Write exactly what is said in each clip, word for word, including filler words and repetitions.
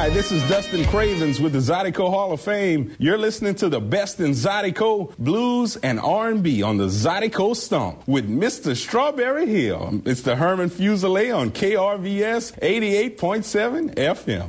Hi, this is Dustin Cravens with the Zydeco Hall of Fame. You're listening to the best in Zydeco, blues, and R and B on the Zydeco Stomp with Mister Strawberry Hill. It's the Herman Fusilier on K R V S eighty-eight point seven F M.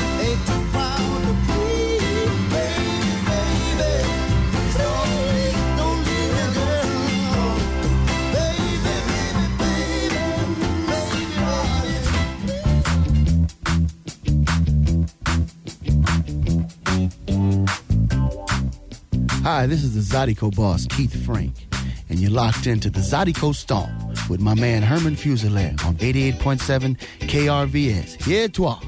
Ain't too proud to please, baby, baby. Hi, this is the Zydeco boss, Keith Frank, and you're locked into the Zydeco Stomp with my man Herman Fuselier on eighty-eight point seven K R V S. Here toi.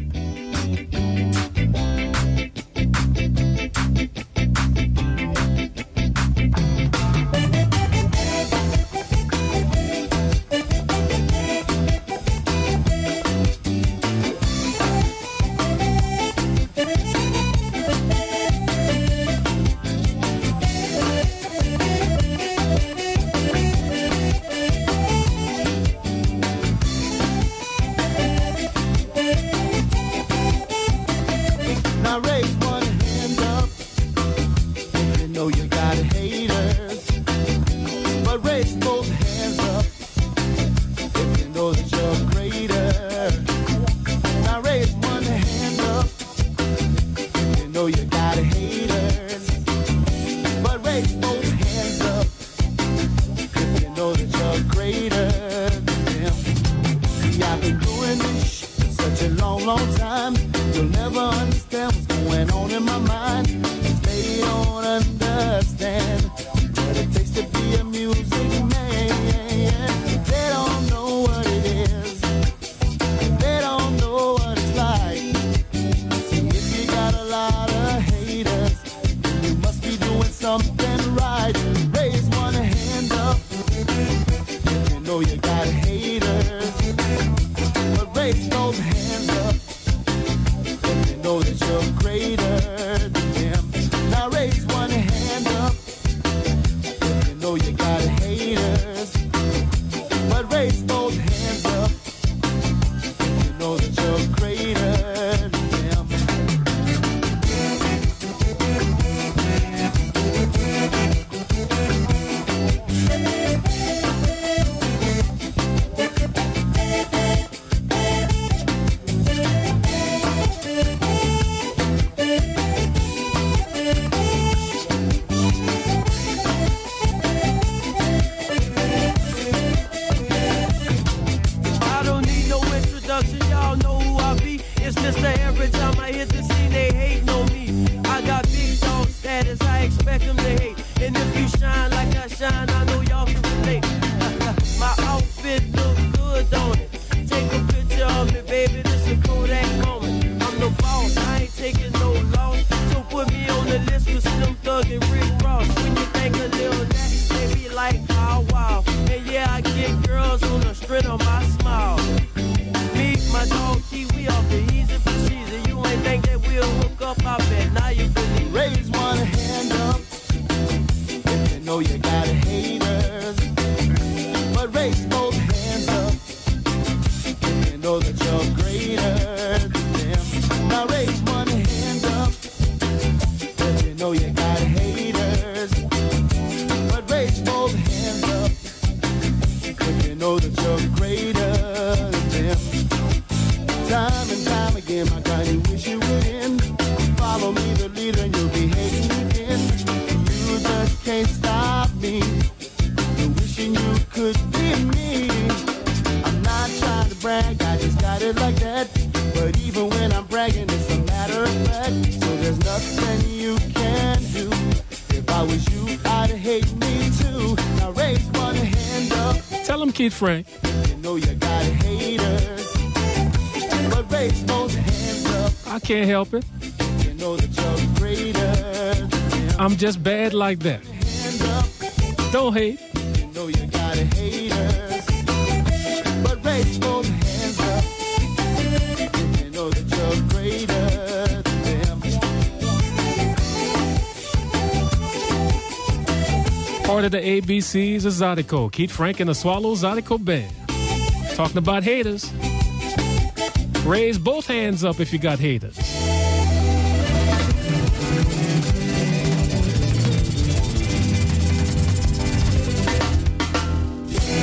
Keith Frank. You know you got haters, but raise both hands up. I can't help it. You know that you're greater. I'm just bad like that. Hands up. Don't hate. You know you got haters, but raise both hands up. You know that you're greater than them. Part of the A B Cs of Zydeco. Keith Frank and the Swallow Zydeco Band. Talking about haters. Raise both hands up if you got haters. A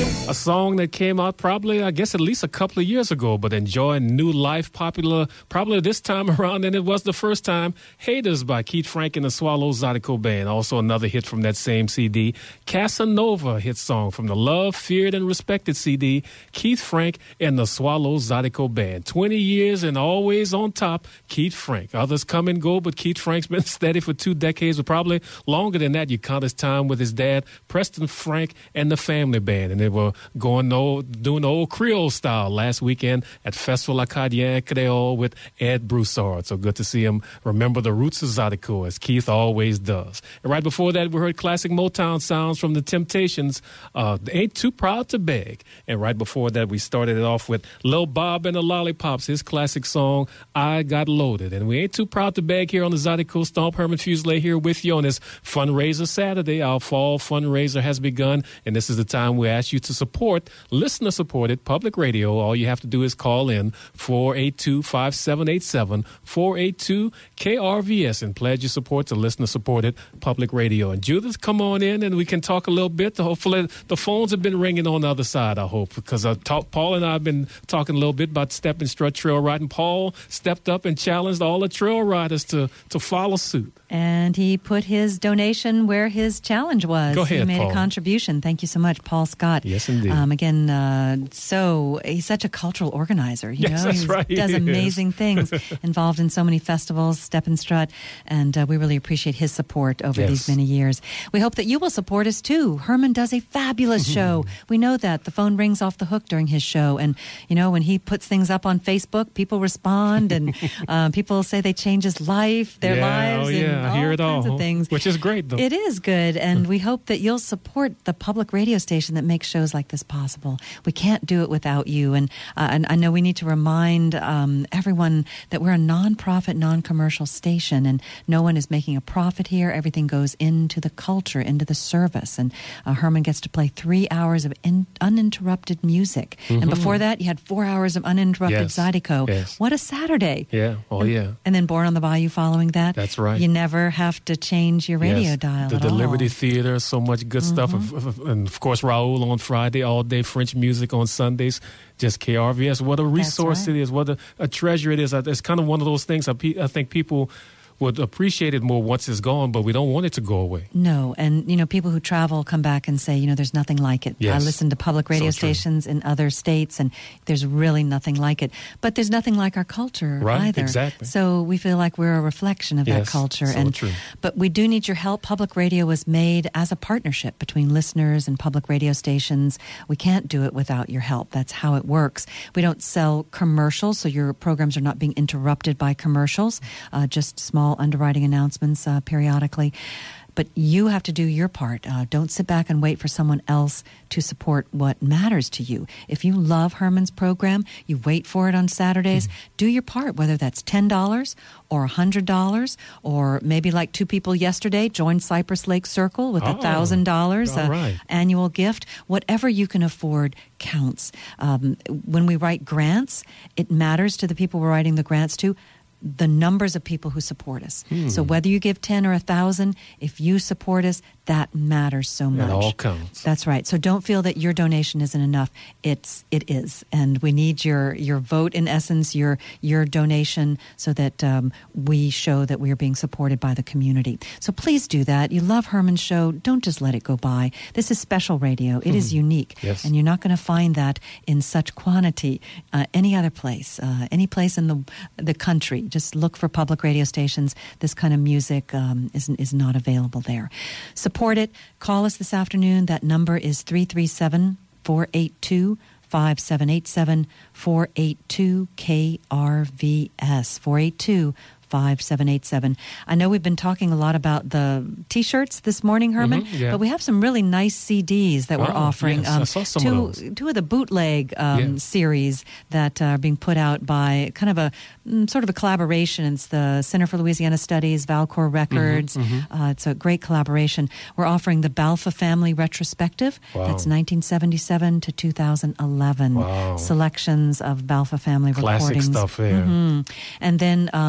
song that came out probably, I guess, at least a couple of years ago, but enjoying new life, popular probably this time around than it was the first time. Haters by Keith Frank and the Swallows Zydeco Band. Also another hit from that same C D. Casanova hit song from the Loved, Feared, and Respected C D. Keith Frank and the Swallows Zydeco Band. twenty years and always on top, Keith Frank. Others come and go, but Keith Frank's been steady for two decades, or probably longer than that. You count his time with his dad, Preston Frank, and the Family Band. And they were going no, doing the old Creole style last weekend at Festival Acadien Creole with Ed Broussard. So good to see him remember the roots of Zydeco, as Keith always does. And right before that, we heard classic Motown sounds from the Temptations, uh, Ain't Too Proud to Beg. And right before that, we started it off with Lil Bob and the Lollipops, his classic song, I Got Loaded. And we ain't too proud to beg here on the Zydeco Stomp. Herman Fuselier here with you on this fundraiser Saturday. Our fall fundraiser has begun, and this is the time we ask you to support listener-supported public radio. All you have to do is call in four eight two, five seven eight seven, four eight two, K R V S and pledge your support to listener-supported public radio. And Judith, come on in and we can talk a little bit. Hopefully the phones have been ringing on the other side, I hope, because I talk, Paul and I have been talking a little bit about Step and Strut trail riding. Paul stepped up and challenged all the trail riders to, to follow suit. And he put his donation where his challenge was. Go ahead, He made Paul. a contribution. Thank you so much, Paul Scott. Yes, indeed. Um, again, uh, so he's such a cultural organizer. You Yes, know, that's he right, he does is. amazing things, involved in so many festivals, Step and Strut, and uh, we really appreciate his support over Yes. these many years. We hope that you will support us too. Herman does a fabulous Mm-hmm. show. We know that. The phone rings off the hook during his show, and you know, when he puts things up on Facebook, people respond, and uh, people say they change his life, their yeah, lives, oh, yeah. and I all hear it kinds all. of things. Which is great, though. It is good, and we hope that you'll support the public radio station that makes shows like this possible. We can't do it without you, and, uh, and I know we need to remind um, everyone that we're a non-profit, non-commercial station, and no one is making a profit here. Everything goes into the culture, into the service, and uh, Herman gets to play three hours of in, uninterrupted music. Mm-hmm. And before that, you had four hours of uninterrupted Yes. Zydeco. Yes. What a Saturday. Yeah, oh yeah. And then Born on the Bayou following that. That's right. You never have to change your radio Yes. dial The, at the all. Liberty Theater, so much good stuff. Mm-hmm. Of- of- And of course, Raoul on Friday, all day French music on Sundays. Just K R V S. What a resource right. it is. What a, a treasure it is. It's kind of one of those things I, pe- I think people would appreciate it more once it's gone, but we don't want it to go away. No, and you know, people who travel come back and say, you know, there's nothing like it. Yes. I listen to public radio So true. stations in other states, and there's really nothing like it. But there's nothing like our culture Right, either. exactly. So we feel like we're a reflection of that Yes, culture. so and true. But we do need your help. Public radio was made as a partnership between listeners and public radio stations. We can't do it without your help. That's how it works. We don't sell commercials, so your programs are not being interrupted by commercials. Uh, just small underwriting announcements uh, periodically. But you have to do your part. Uh, don't sit back and wait for someone else to support what matters to you. If you love Herman's program, you wait for it on Saturdays, mm-hmm. do your part, whether that's ten dollars or one hundred dollars, or maybe like two people yesterday, join Cypress Lake Circle with a Oh, one thousand dollars all right. annual gift. Whatever you can afford counts. Um, when we write grants, it matters to the people we're writing the grants to, the numbers of people who support us. Hmm. So whether you give ten or a thousand, if you support us, that matters so much. It all counts. That's right. So don't feel that your donation isn't enough. It's it is, and we need your your vote. In essence, your your donation, so that um, we show that we are being supported by the community. So please do that. You love Herman's show. Don't just let it go by. This is special radio. It is unique, Yes. and you're not going to find that in such quantity uh, any other place, uh, any place in the the country. Just look for public radio stations. This kind of music um, is is not available there. Support it. Call us this afternoon. That number is three three seven, four eight two, five seven eight seven, four eight two K R V S, four eight two, five seven eight seven. I know we've been talking a lot about the T-shirts this morning, Herman, Mhm, yeah. but we have some really nice C Ds that we're Oh, offering. yes, I saw some two, of those. two of the bootleg um, Yeah. series that are being put out by kind of a mm, sort of a collaboration. It's the Center for Louisiana Studies, Valcor Records. Mm-hmm, Uh, it's a great collaboration. We're offering the Balfa Family Retrospective. Wow. That's nineteen seventy-seven to two thousand eleven. Wow. Selections of Balfa Family Classic recordings. stuff there. Mhm. And then um,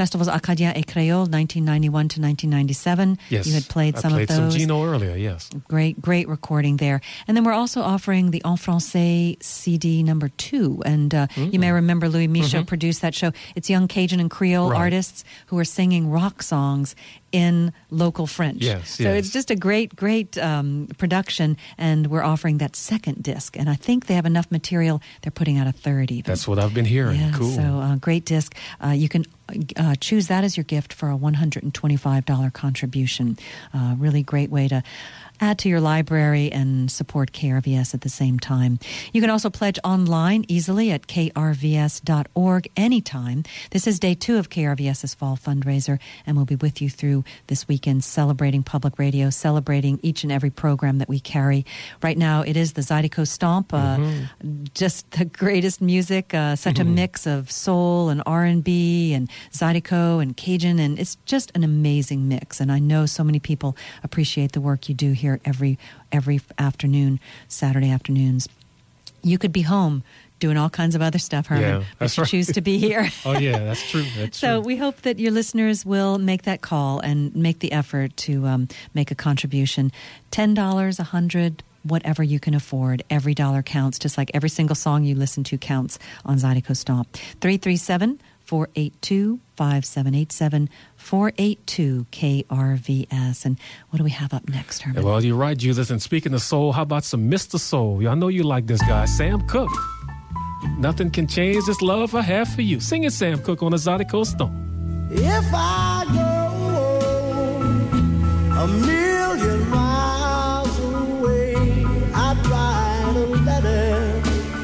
festivals Acadien et Creole, nineteen ninety-one to nineteen ninety-seven. Yes. You had played I some played of those. some Gino earlier, yes. Great, great recording there. And then we're also offering the En Francais C D number two. And uh, mm-hmm. you may remember Louis Michaud mm-hmm. produced that show. It's young Cajun and Creole right. artists who are singing rock songs in local French. Yes, so yes. it's just a great, great um, production, and we're offering that second disc. And I think they have enough material, they're putting out a third even. That's what I've been hearing. Yeah, cool. So uh, great disc. Uh, you can uh, choose that as your gift for a one hundred twenty-five dollars contribution. Uh, really great way to add to your library and support K R V S at the same time. You can also pledge online easily at k r v s dot org anytime. This is day two of KRVS's fall fundraiser, and we'll be with you through this weekend celebrating public radio, celebrating each and every program that we carry. Right now, it is the Zydeco Stomp, uh, mm-hmm. just the greatest music, uh, such mm-hmm. a mix of soul and R and B and Zydeco and Cajun, and it's just an amazing mix. And I know so many people appreciate the work you do here Here every every afternoon, Saturday afternoons. You could be home doing all kinds of other stuff, Herman, yeah, but you right. choose to be here. Oh, yeah, that's true. That's so true. we hope that your listeners will make that call and make the effort to um, make a contribution. ten dollars, one hundred dollars, whatever you can afford. Every dollar counts, just like every single song you listen to counts on Zydeco Stomp. three three seven, four eight two, five seven eight seven, four eight two K R V S. And what do we have up next, Herman? Well, you're right, Judith. And speaking of soul, how about some Mister Soul? I know you like this guy, Sam Cooke. Nothing can change this love I have for you. Sing it, Sam Cooke, on the Zydeco Stomp. If I go a million miles away, I'd write a letter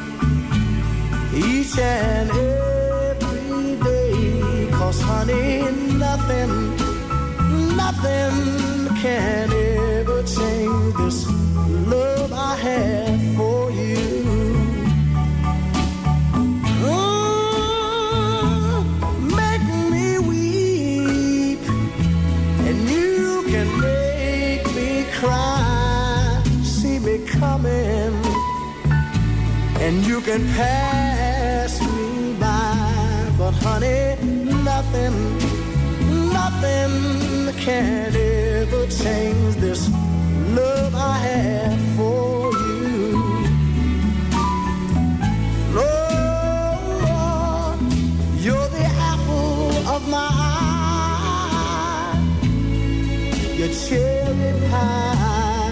each and every day. 'Cause honey, nothing, nothing can ever change this love I have for you. Coming, and you can pass me by, but honey, nothing, nothing can ever change this love I have for you. Lord, you're the apple of my eye, your cherry pie.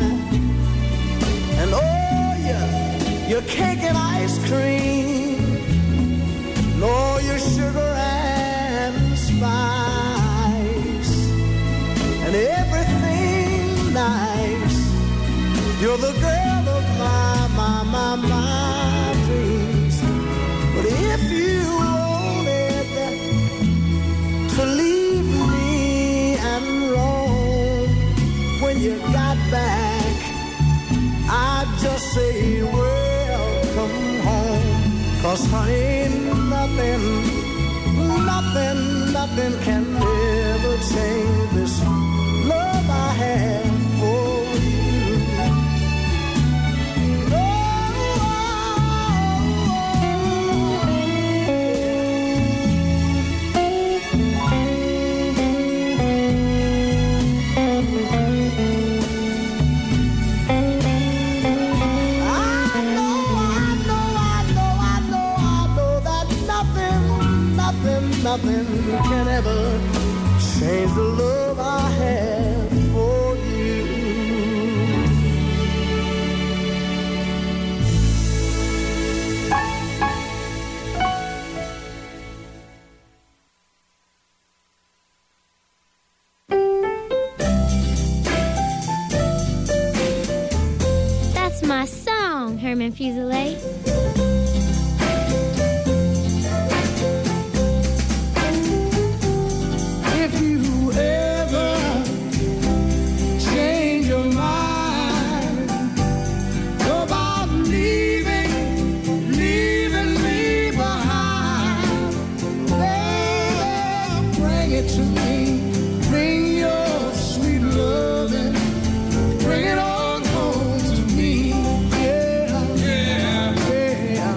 And oh yeah, your cake and ice cream, and all your sugar and spice, and everything nice. You're the girl of my, my, my, my dreams. But if you wanted to leave me and roam when you got back, I'd just say welcome home. 'Cause honey, nothing, nothing, nothing can ever change this love I have for you. Nothing can ever change the love I have for you. That's my song, Herman Fuselier. Bring it on home to me, yeah, yeah, yeah.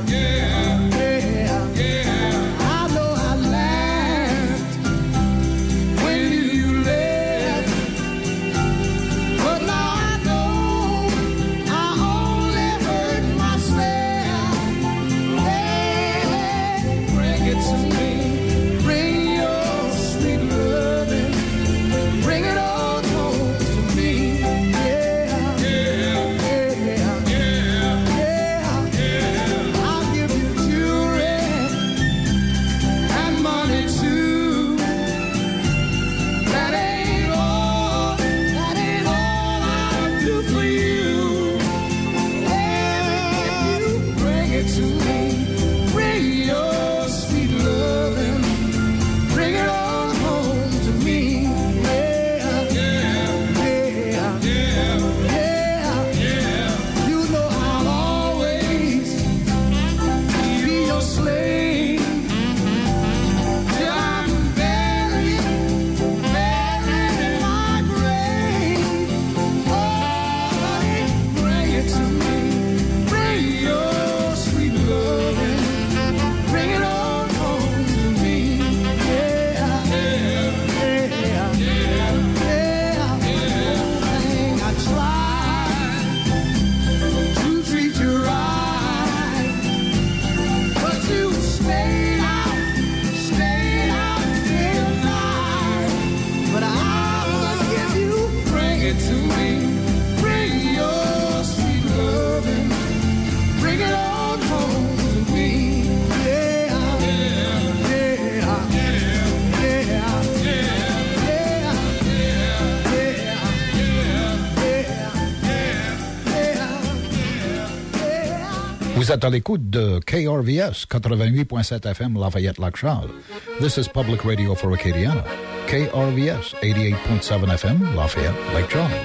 Vous êtes à l'écoute de K R V S eighty-eight point seven F M Lafayette Lac Charles. This is Public Radio for Acadiana. K R V S eighty-eight point seven F M Lafayette Lake Charles.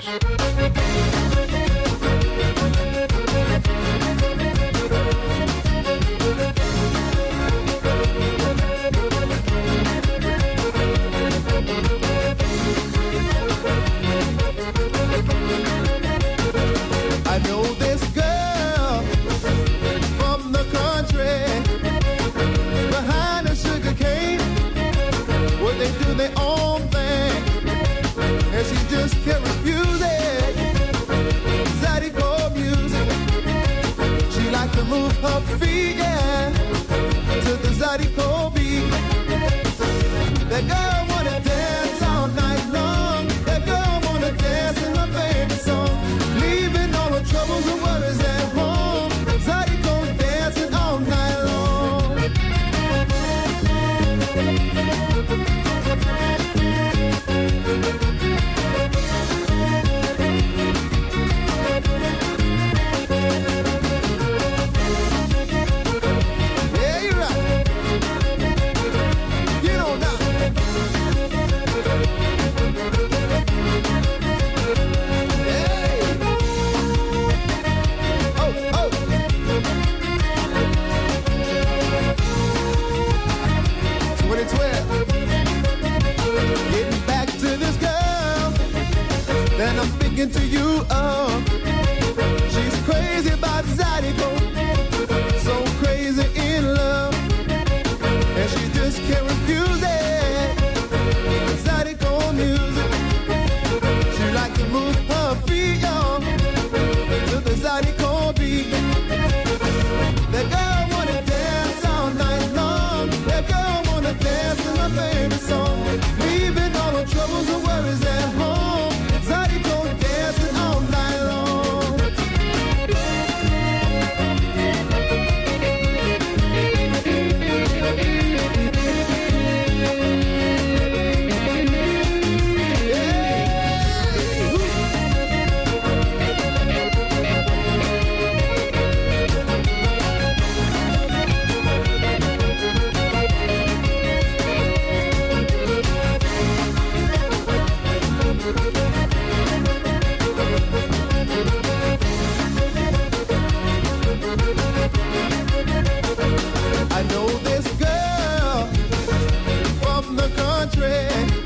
I know this girl from the country behind a sugar cane where they do their own thing and she just can't refuse it. Zydeco music, she like to move her feet, yeah, to the Zydeco beat. That girl wanna dance all night long. That girl wanna dance in her favorite song, leaving all her troubles and worries at home. Zydeco dancing all night long. Yeah, you're right. Get on now. Hey. Oh, oh. twenty twelve. Getting back to this girl that I'm speaking to you of. She's crazy about Zydeco, so crazy in love, and she just can't refuse it. Zydeco music, she like to move her feet, y'all, to the Zydeco beat. That girl wanna dance all night long. That girl wanna dance in her favorite song, leaving all her troubles and worries at home. Zydeco dancing all night long. I know this girl from the country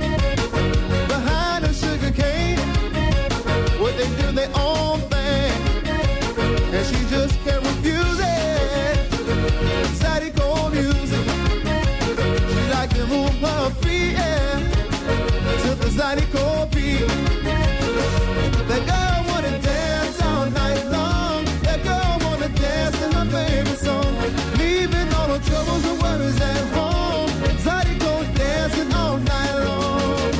behind a sugar cane where they do their own thing and she just can't refuse it. Zydeco music, she like to move her feet, yeah, to the Zydeco beat. That girl wanna dance all night long. That girl wanna dance in her favorite song, leaving all her troubles and worries at home. Zydeco dancing all night long.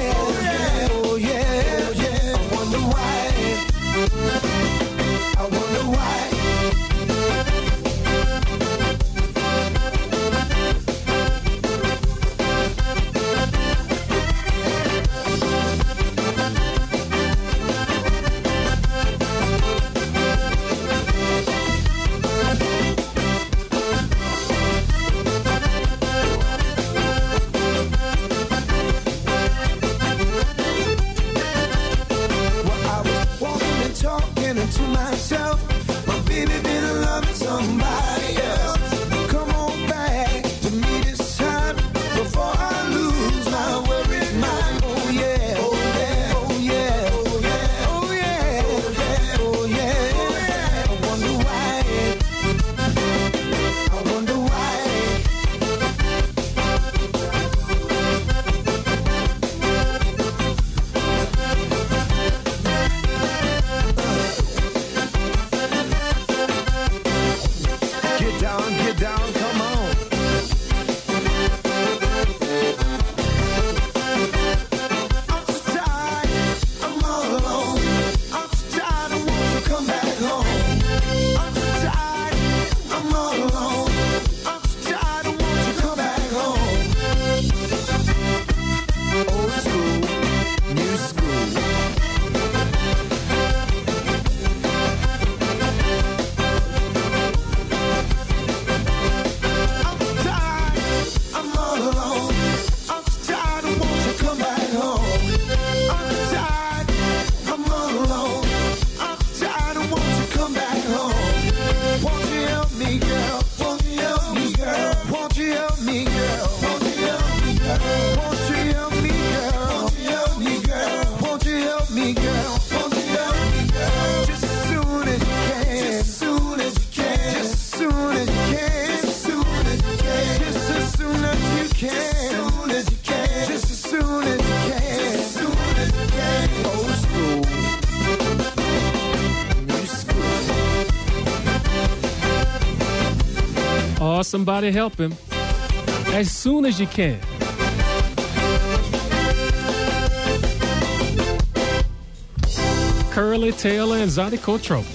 I wanna thinking to myself, my baby been loving somebody else. Come on back to me this time before I lose my worried mind. Oh yeah, oh yeah, oh yeah, oh yeah, oh yeah, oh yeah, oh yeah. I wonder why, I wonder why. Get down, get down, come on. I'm so tired, I'm all alone. I'm so tired, I want to come back home. I'm so tired, I'm all alone. I'm so tired, I want to come back home. Old school, new school. I'm so tired, I'm all alone. I'm so tired, I want to come back home. I'm so tired, I'm all alone. I'm so tired, I want to come back home. Won't you help me, girl? Won't you help me, girl? Won't you help me, girl? Won't you help me, girl? Won't you help me, girl? Won't you help me, girl? Won't you help me, girl? Won't you help me, girl? Just as soon as you can. Just as soon as you can. Just as soon as you can. Just as soon as you can. Just as soon as you can. Just as soon as you can. Just as soon as you can. Old school. New school. Oh, somebody help him. As soon as you can. Curly Taylor and Zydeco Trouble.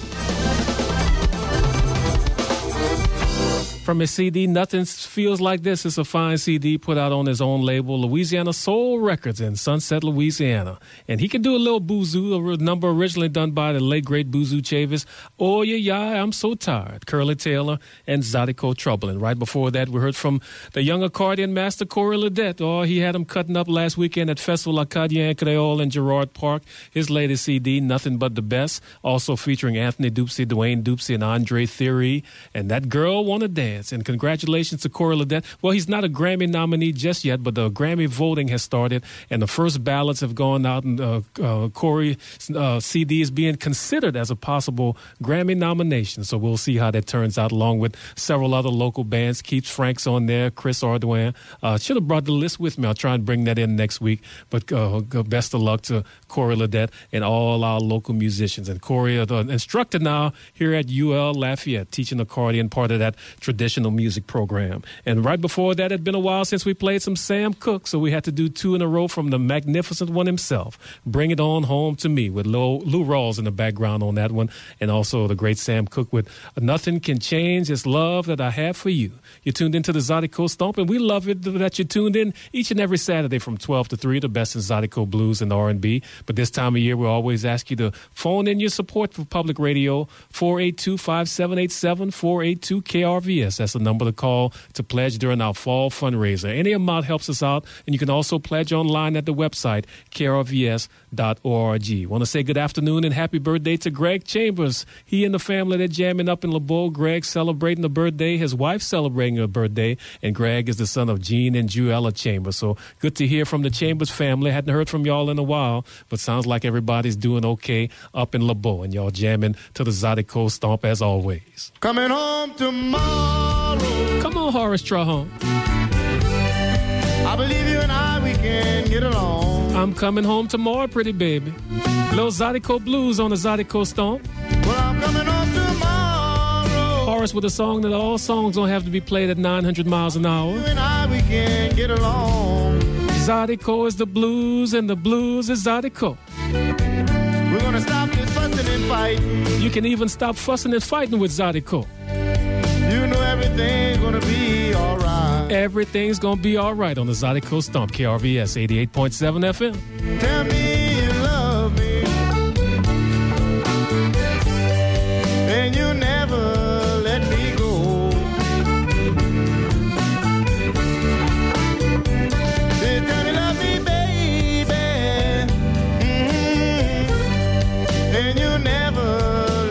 From his C D, Nothing Feels Like This. It's a fine C D put out on his own label, Louisiana Soul Records in Sunset, Louisiana. And he can do a little boozoo, a number originally done by the late, great Boozoo Chavis. Oh, yeah, yeah, I'm so tired. Curly Taylor and Zydeco Trouble. And right before that, we heard from the young accordion master, Corey Ledette. Oh, he had him cutting up last weekend at Festival Acadien Creole in Girard Park. His latest C D, Nothing But the Best, also featuring Anthony Dupsy, Dwayne Dupsy, and Andre Theory. And That Girl Wanna Dance. And congratulations to Corey Ledette. Well, he's not a Grammy nominee just yet, but the Grammy voting has started, and the first ballots have gone out, and uh, uh, Corey's uh, C D is being considered as a possible Grammy nomination. So we'll see how that turns out, along with several other local bands. Keith Frank's on there, Chris Ardoin. Uh, should have brought the list with me. I'll try and bring that in next week. But uh, best of luck to Corey Ledette and all our local musicians. And Corey is an instructor now here at U L Lafayette, teaching accordion, part of that traditional music program. And right before that, it had been a while since we played some Sam Cooke, so we had to do two in a row from the magnificent one himself. Bring It On Home to Me, with Lou, Lou Rawls in the background on that one, and also the great Sam Cooke with Nothing Can Change This Love That I Have for You. You tuned into the Zydeco Stomp, and we love it that you tuned in each and every Saturday from twelve to three, the best in Zydeco blues and R and B. But this time of year, we always ask you to phone in your support for public radio, four eight two, five seven eight seven, four eight two K R V S. That's the number to call to pledge during our fall fundraiser. Any amount helps us out, and you can also pledge online at the website, K R V S dot org. Want to say good afternoon and happy birthday to Greg Chambers. He and the family, they're jamming up in LeBeau. Greg celebrating a birthday, his wife celebrating a birthday, and Greg is the son of Gene and Juella Chambers. So good to hear from the Chambers family. Hadn't heard from y'all in a while, but sounds like everybody's doing okay up in LeBeau, and y'all jamming to the Zydeco Stomp as always. Coming home tomorrow. Come on, Horace Trahan. I believe you and I, we can get along. I'm coming home tomorrow, pretty baby. Little Zydeco Blues on the Zydeco Stomp. Well, I'm coming home tomorrow. Horace with a song that all songs don't have to be played at nine hundred miles an hour. You and I, we can get along. Zydeco is the blues, and the blues is Zydeco. We're gonna stop this fussing and fighting. You can even stop fussing and fighting with Zydeco. You know everything's gonna be alright. Everything's gonna be alright on the Zydeco Stomp, K R V S eighty-eight point seven F M. Tell me you love me, and you never let me go. Say, tell me love me, baby, mm-hmm. and you never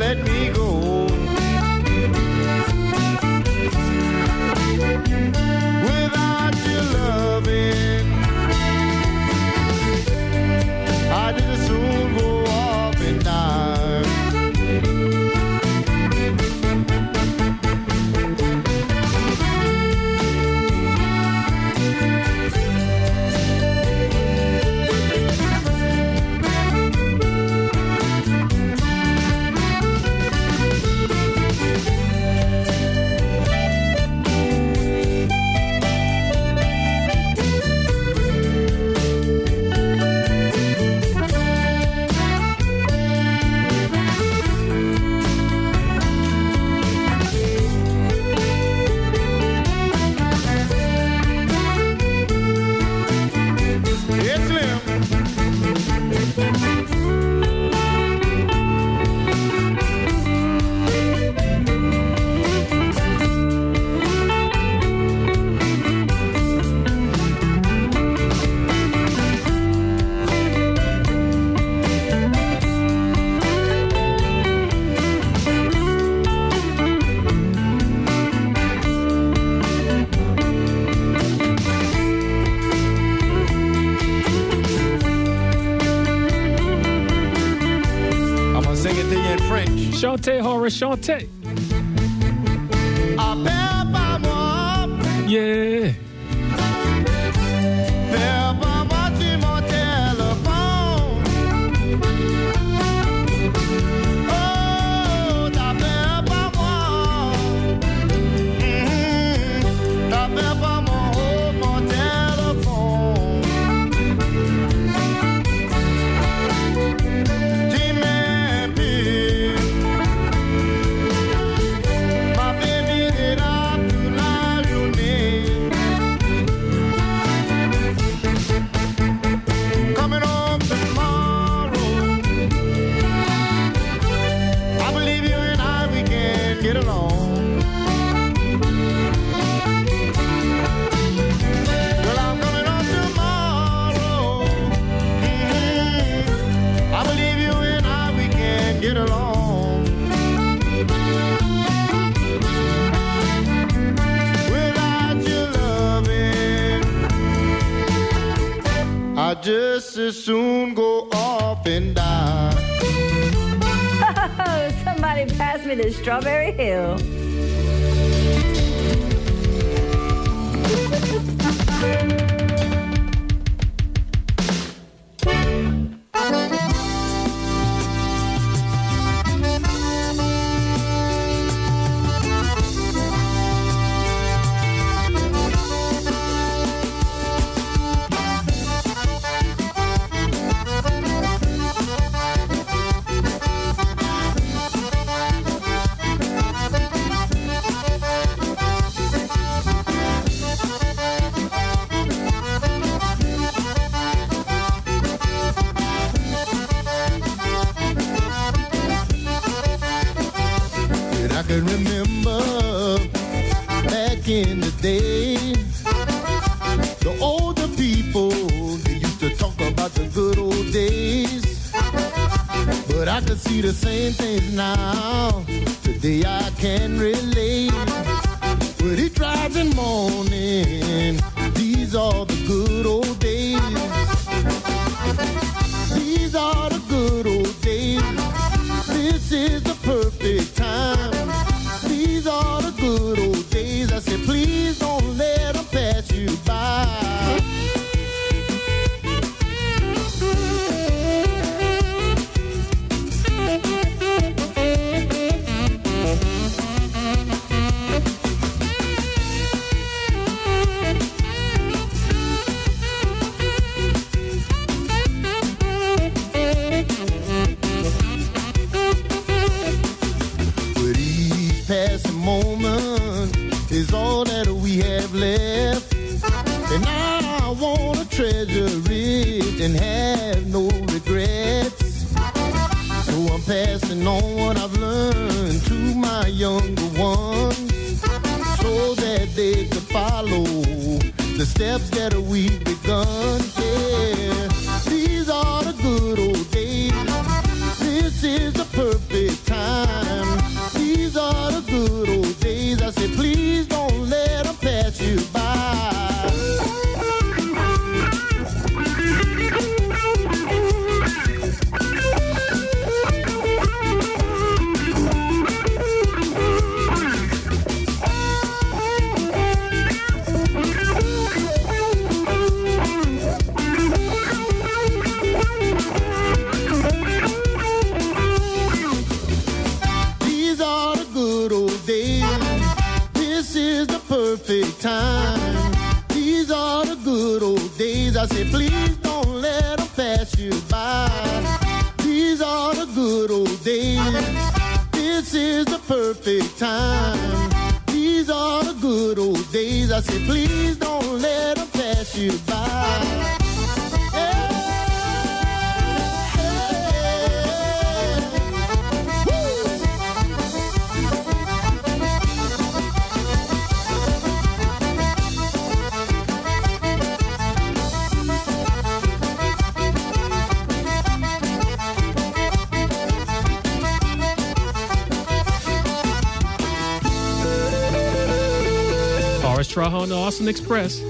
It's Slim. Chante, Horace, chante. Appelle par moi. Yeah. Appelle par moi sur mon téléphone. Oh, t'appelles par moi. Mm-hmm. T'appelles par moi, oh, mon téléphone. Dis-moi plus. I just as soon go off and die. Oh, somebody pass me the Strawberry Hill. can remember back in the day, the older people, they used to talk about the good old days. But I can see the same things now. Today I can relate. With it drives in morning, these are the good old days. These are the good old days. This is the perfect time. These are the good old days. I said, please don't let them pass you by. Moment is all that we have left, and I want to treasure it and have no regrets. So I'm passing on what I've learned to my younger ones, so that they can follow the steps that we've begun. Yeah, these are the good old days. This is the perfect time. These are the good old days. I said, please don't let them pass you by. Perfect time. These are the good old days. I say, please don't let them pass you by. These are the good old days. This is the perfect time. These are the good old days. I say, please don't let them pass you by. try her on the Austin Express.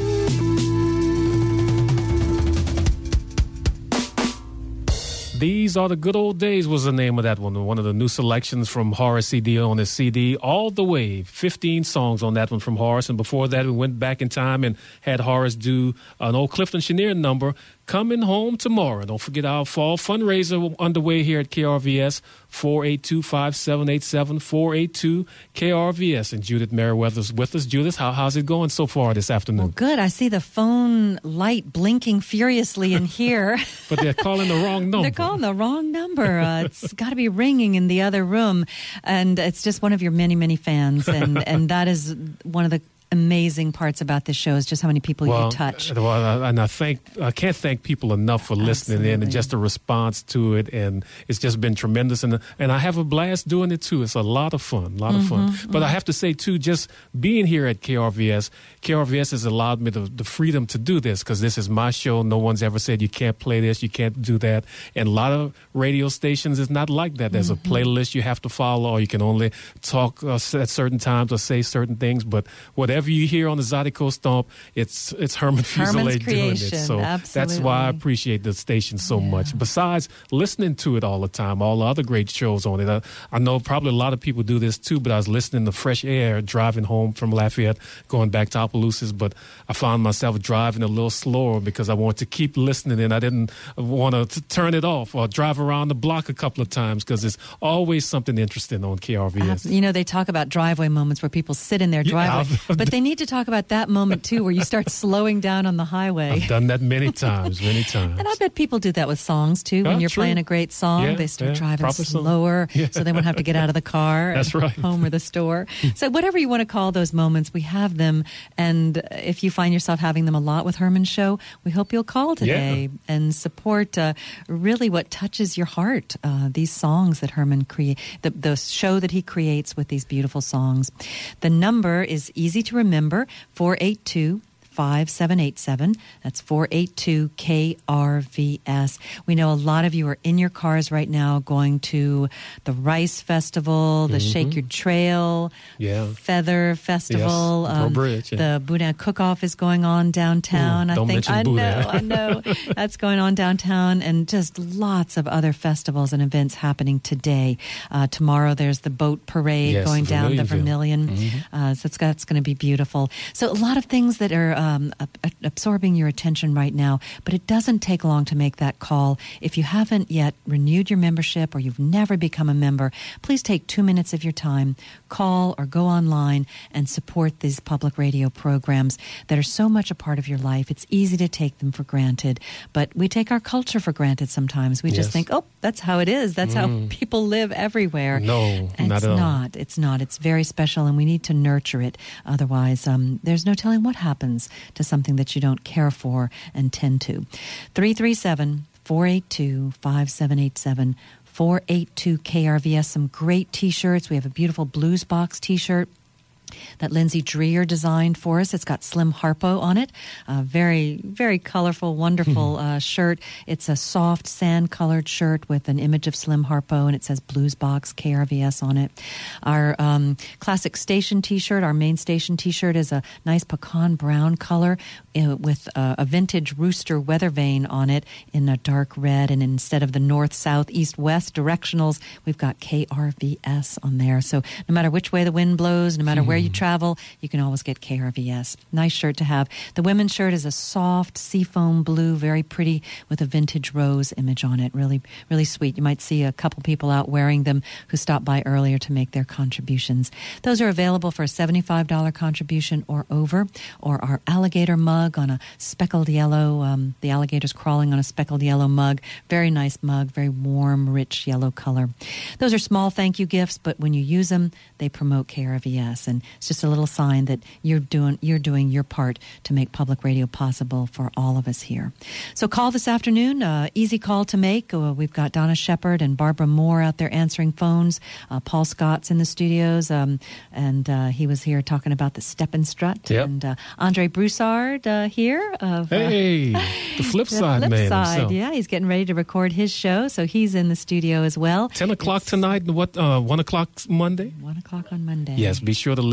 These Are the Good Old Days was the name of that one. One of the new selections from Horace C D on his C D. All the way, fifteen songs on that one from Horace. And before that, we went back in time and had Horace do an old Clifton Chenier number, Coming Home Tomorrow. Don't forget our fall fundraiser underway here at K R V S, four eight two, five seven eight seven, four eight two K R V S. And Judith Merriweather's with us. Judith, how, how's it going so far this afternoon? Well, good. I see the phone light blinking furiously in here. But they're calling the wrong number. They're calling the wrong number. Uh, it's got to be ringing in the other room. And it's just one of your many, many fans. And, and that is one of the amazing parts about this show is just how many people well, you touch. Well, and I thank I can't thank people enough for listening Absolutely. in and just the response to it, and it's just been tremendous. And and I have a blast doing it too. It's a lot of fun, a lot of fun. Mm-hmm, But mm-hmm. I have to say too, just being here at K R V S, K R V S has allowed me the, the freedom to do this because this is my show. No one's ever said you can't play this, you can't do that. And a lot of radio stations is not like that. There's mm-hmm. a playlist you have to follow, or you can only talk uh, at certain times or say certain things. But whatever you hear on the Zydeco Stomp, it's it's Herman Fuselier doing it. So Absolutely. that's why I appreciate the station so Yeah. much. Besides listening to it all the time, all the other great shows on it. I, I know probably a lot of people do this too, but I was listening to Fresh Air driving home from Lafayette, going back to Opelousas, but I found myself driving a little slower because I wanted to keep listening and I didn't want to turn it off or drive around the block a couple of times because there's always something interesting on K R V S. You know, they talk about driveway moments where people sit in their Yeah, driveway, I've- but they need to talk about that moment too where you start slowing down on the highway. I've done that many times, many times. And I bet people do that with songs too. When Oh, you're true. playing a great song, Yeah, they start yeah, driving proper song. slower Yeah. so they won't have to get out of the car That's and right. home or the store. So whatever you want to call those moments, we have them. And if you find yourself having them a lot with Herman's show, we hope you'll call today Yeah. and support uh, really what touches your heart. Uh, these songs that Herman create, the, the show that he creates with these beautiful songs. The number is easy to remember, four eight two, five seven eight seven. That's four eight two K R V S. We know a lot of you are in your cars right now going to the Rice Festival, the Mhm. Shake Your Trail, Yeah. Feather Festival. Yes, Pearl Bridge, yeah. The Boudin Cook-Off is going on downtown. Ooh, I don't think mention I Boudin. know, I know. That's going on downtown, and just lots of other festivals and events happening today. Uh, tomorrow there's the boat parade Yes, going down the Vermilionville. Vermilion. Mhm. Uh, so it's, that's going to be beautiful. So a lot of things that are um, ab- absorbing your attention right now, but it doesn't take long to make that call. If you haven't yet renewed your membership or you've never become a member, please take two minutes of your time, call or go online and support these public radio programs that are so much a part of your life. It's easy to take them for granted, but we take our culture for granted sometimes. We just Yes. think, oh, that's how it is. That's how Mm. people live everywhere. No, And not it's at all. not. It's not. It's very special, and we need to nurture it. Otherwise, um, there's no telling what happens to something that you don't care for and tend to. three three seven, four eight two, five seven eight seven, four eight two K R V S. Some great T-shirts. We have a beautiful Blues Box T-shirt that Lindsay Dreer designed for us. It's got Slim Harpo on it. A very, very colorful, wonderful uh, shirt. It's a soft sand-colored shirt with an image of Slim Harpo, and it says Blues Box K R V S on it. Our um, classic station T-shirt, our main station T-shirt, is a nice pecan brown color uh, with uh, a vintage rooster weather vane on it in a dark red. And instead of the north, south, east, west directionals, we've got K R V S on there. So no matter which way the wind blows, no matter where you travel, you can always get K R V S. Nice shirt to have. The women's shirt is a soft seafoam blue, very pretty, with a vintage rose image on it. Really, really sweet. You might see a couple people out wearing them who stopped by earlier to make their contributions. Those are available for a seventy-five dollars contribution or over, or our alligator mug on a speckled yellow, um, the alligator's crawling on a speckled yellow mug. Very nice mug, very warm, rich yellow color. Those are small thank you gifts, but when you use them, they promote K R V S, and it's just a little sign that you're doing you're doing your part to make public radio possible for all of us here. So call this afternoon. Uh, easy call to make. Uh, we've got Donna Shepard and Barbara Moore out there answering phones. Uh, Paul Scott's in the studios, um, and uh, he was here talking about the Step and Strut. Yep. And uh, Andre Broussard uh, here. Of, uh, Hey, the flip the side flip man side, himself. yeah, he's getting ready to record his show, so he's in the studio as well. Ten o'clock It's tonight. and What? Uh, One o'clock Monday. One o'clock on Monday. Yes, be sure to listen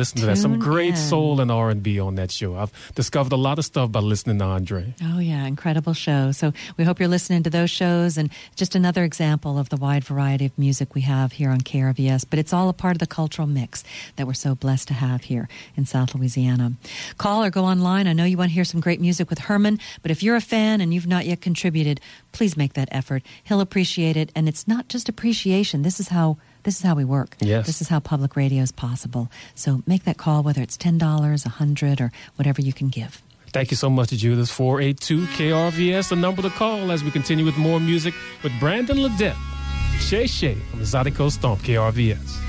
listen to that. Some Tune great in. soul and R and B on that show. I've discovered a lot of stuff by listening to Andre. Oh, yeah, incredible show. So we hope you're listening to those shows, and just another example of the wide variety of music we have here on K R V S. But it's all a part of the cultural mix that we're so blessed to have here in South Louisiana. Call or go online. I know you want to hear some great music with Herman, but if you're a fan and you've not yet contributed, please make that effort. He'll appreciate it, and it's not just appreciation. This is how This is how we work. Yes. This is how public radio is possible. So make that call, whether it's ten dollars, one hundred dollars, or whatever you can give. Thank you so much, Judith. four eight two K R V S, the number to call as we continue with more music with Brandon Ledet. Shay Shay on the Zydeco Stomp, K R V S.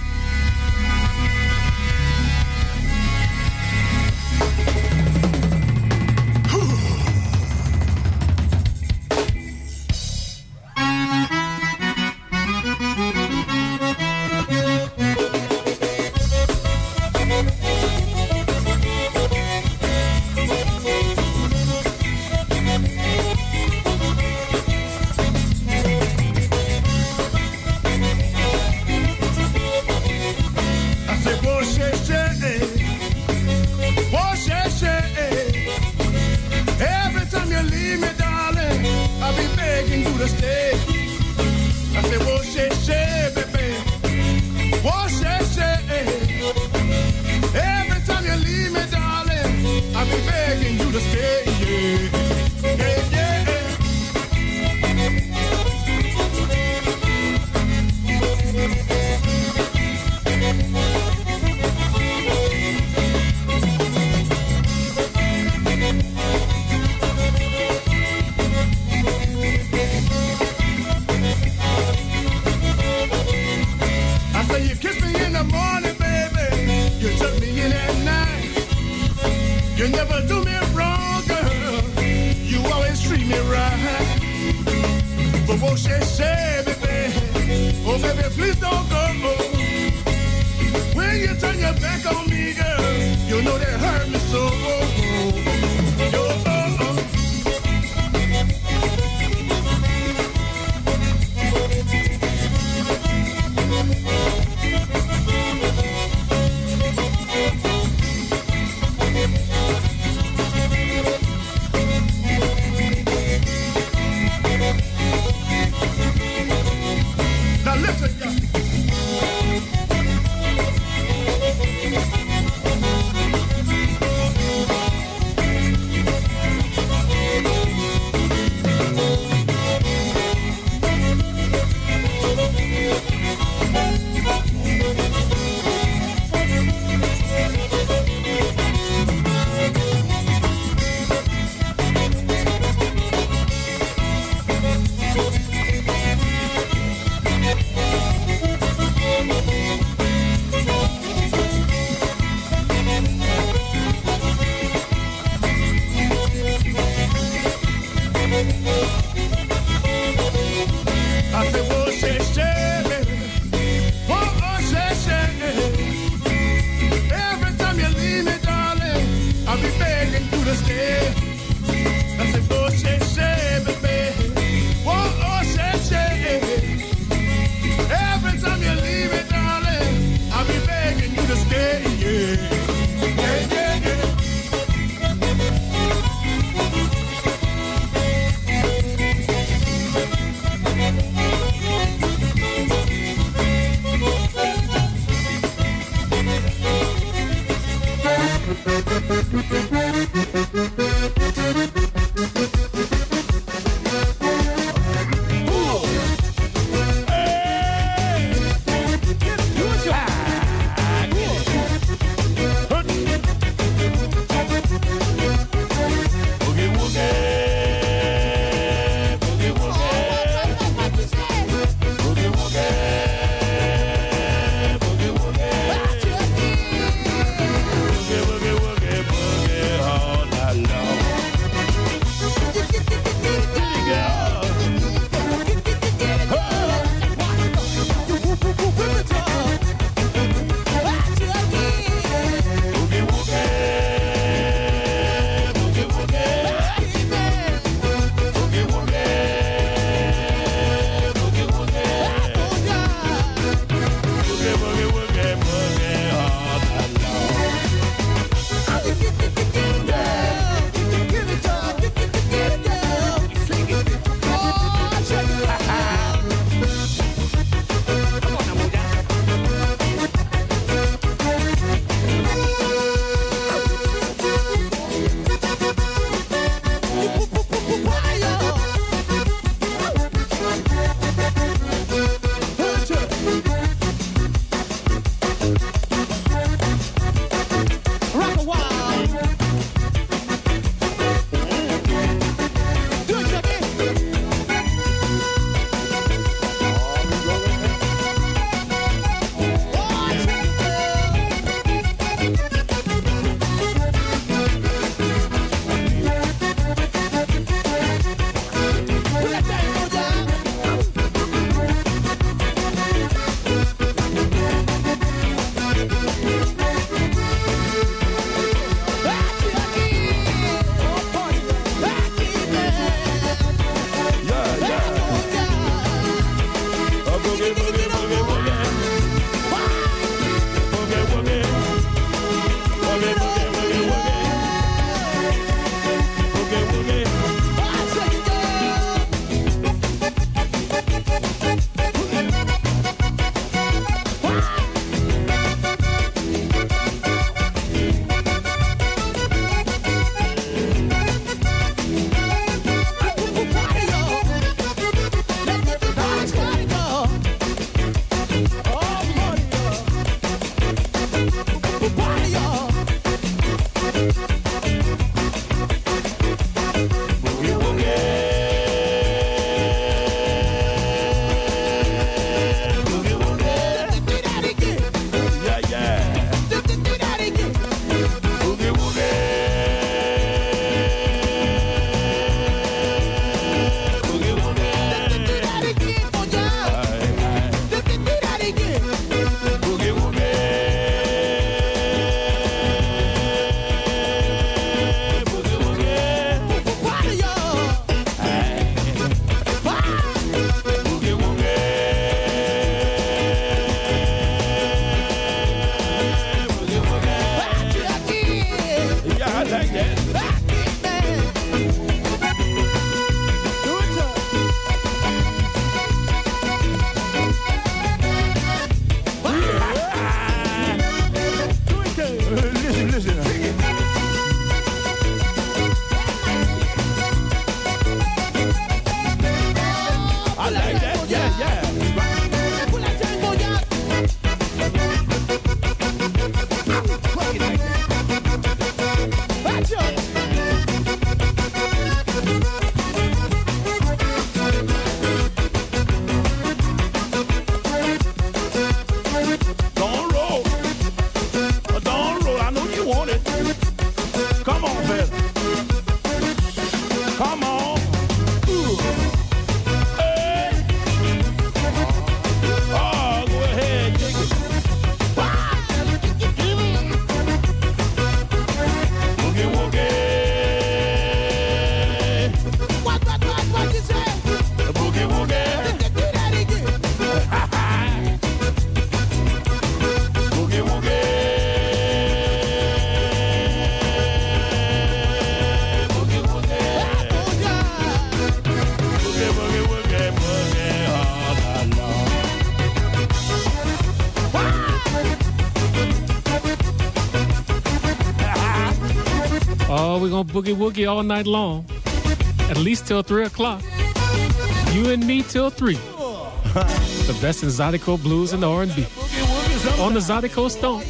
we're going to boogie woogie all night long. At least till three o'clock. You and me till three. The best in Zydeco blues and R and B. On the Zydeco Stomp.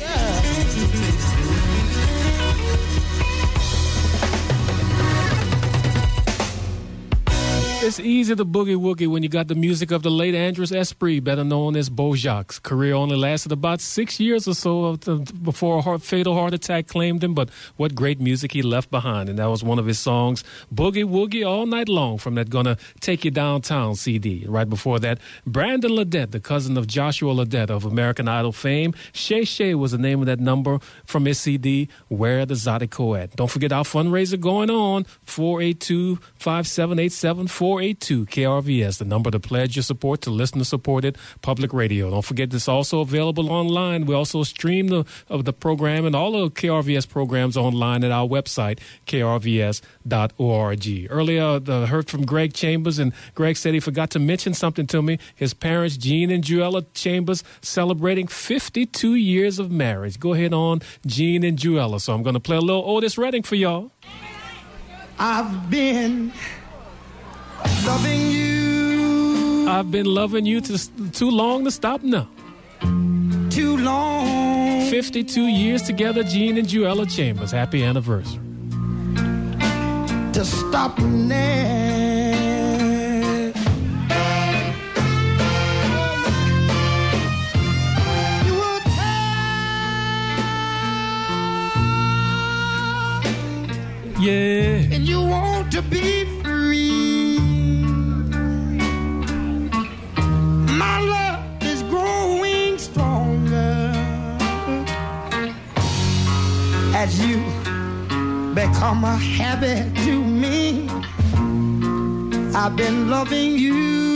It's easy to boogie woogie when you got the music of the late Andrews Esprit, better known as Bojack's. Career only lasted about six years or so before a heart, fatal heart attack claimed him, but what great music he left behind. And that was one of his songs, Boogie Woogie All Night Long, from that Gonna Take You Downtown C D. Right before that, Brandon Ledette, the cousin of Joshua Ledette of American Idol fame. Shay Shay was the name of that number from his C D, Where the Zydeco At. Don't forget our fundraiser going on, four eight two, five seven eight seven, four eight two K R V S, the number to pledge your support to listener-supported public radio. Don't forget, it's also available online. We also stream the of the program and all of K R V S programs online at our website, K R V S dot org. Earlier, I heard from Greg Chambers, and Greg said he forgot to mention something to me. His parents, Gene and Juella Chambers, celebrating fifty-two years of marriage. Go ahead on, Gene and Juella. So I'm going to play a little Otis Redding for y'all. I've been loving you. I've been loving you to, too long to stop now. Too long. fifty-two years together, Gene and Juella Chambers. Happy anniversary. To stop now. You were tired. Yeah. And you want to be free. My love is growing stronger as you become a habit to me. I've been loving you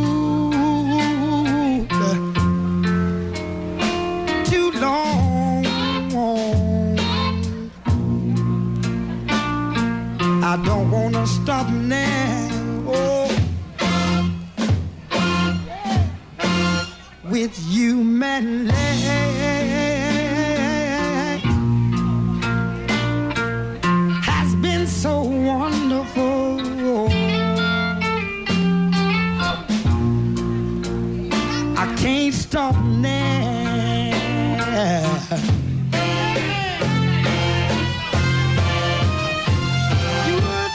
too long. I don't want to stop now. Oh. With you, man, has been so wonderful. I can't stop now. You were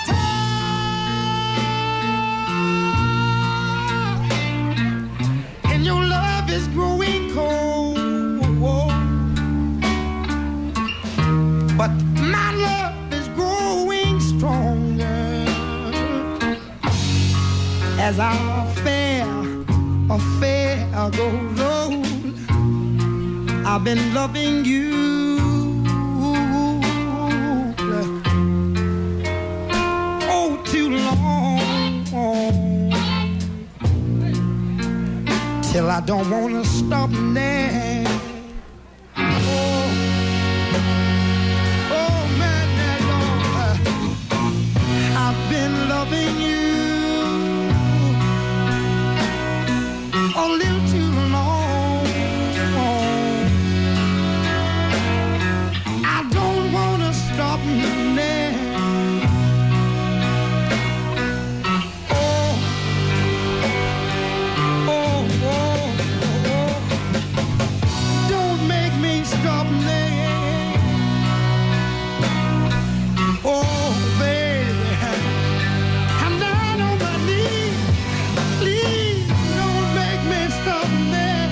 tired, and your love is growing cold. But my love is growing stronger as our affair, affair goes on. I've been loving you oh too long, till I don't want to stop now. Oh, oh man, that Lord, I've been loving you a little too long. I don't want to stop now. Oh, oh, oh, oh. Don't make me stop now. Oh, baby, I'm down on my knees. Please don't make me stop now.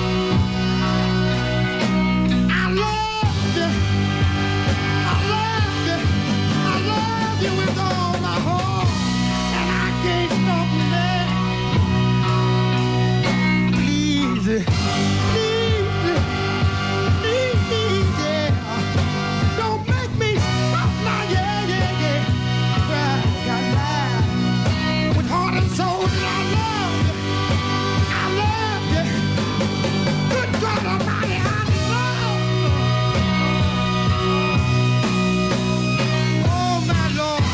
I love you. I love you. I love you with all my heart, and I can't stop now. Please, please, please, yeah. Don't make me stop now, yeah, yeah, yeah. Right, got lied. With heart and soul, and I love you. I love you. Good God Almighty, I love you. Oh, my Lord.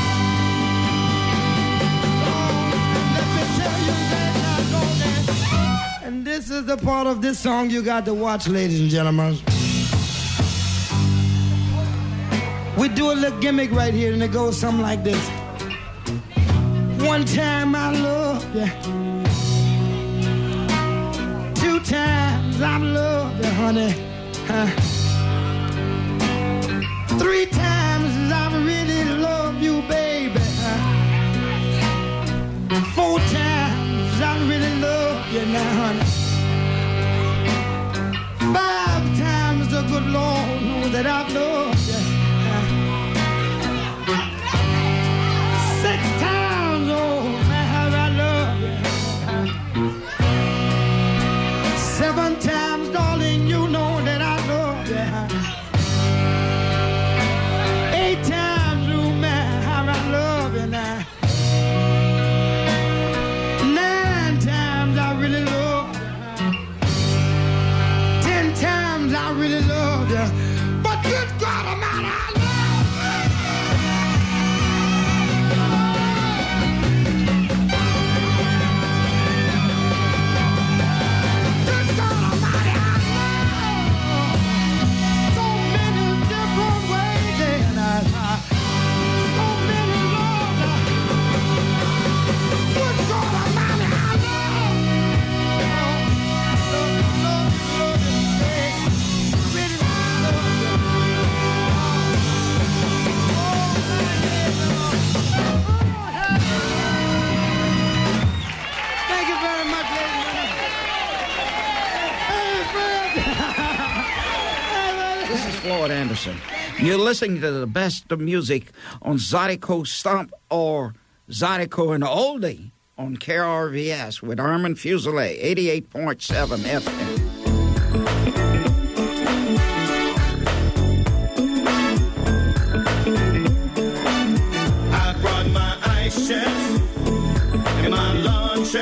Oh, let me tell you that I know that. And this is the part of this song you got to watch, ladies and gentlemen. We do a little gimmick right here, and it goes something like this. One time I love you. Two times I love you, honey. Huh? Three times I really love you, baby. Huh? Four times I really love you now, honey. Five times the good Lord knows that I love you. Six times, oh, how I love you. Seven times, darling, you know that I love you. Eight times, oh, man, how I love you now. Nine times, I really love you. Ten times, I really love you. But good God Almighty, I love you. Floyd Anderson. You're listening to the best of music on Zydeco Stomp or Zydeco and Oldie on K R V S with Herman Fuselier, eighty-eight point seven F M.